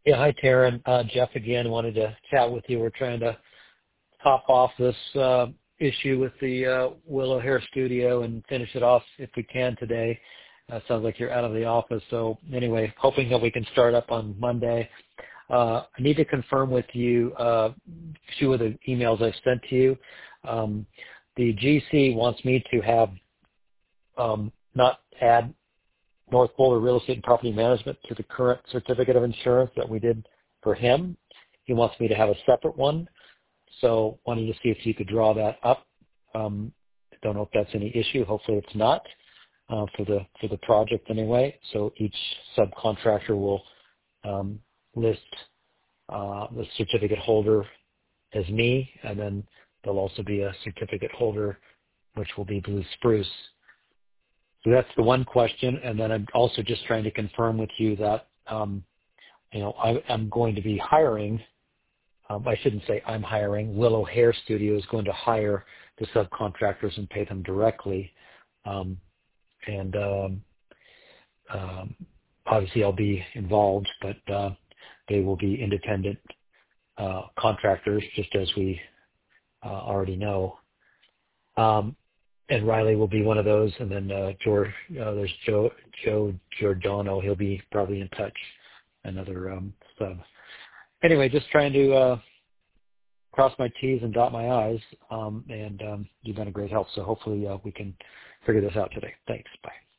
Yeah, hi, Taryn. Jeff again. Wanted to chat with you. We're trying to top off this issue with the Willow Hair Studio and finish it off if we can today. Sounds like you're out of the office. So anyway, hoping that we can start up on Monday. I need to confirm with you two of the emails I sent to you. The GC wants me to have not add North Boulder Real Estate and Property Management to the current certificate of insurance that we did for him. He wants me to have a separate one. So wanted to see if you could draw that up. Don't know if that's any issue. Hopefully it's not for the project anyway. So each subcontractor will list the certificate holder as me, and then there'll also be a certificate holder which will be Blue Spruce. So that's the one question, and then I'm also just trying to confirm with you that I'm going to be hiring. I shouldn't say I'm hiring. Willow Hair Studio is going to hire the subcontractors and pay them directly, and obviously I'll be involved, but they will be independent contractors, just as we already know. And Riley will be one of those, and then there's Joe Giordano. He'll be probably in touch, another sub. Anyway, just trying to cross my T's and dot my I's, and you've been a great help. So hopefully we can figure this out today. Thanks. Bye.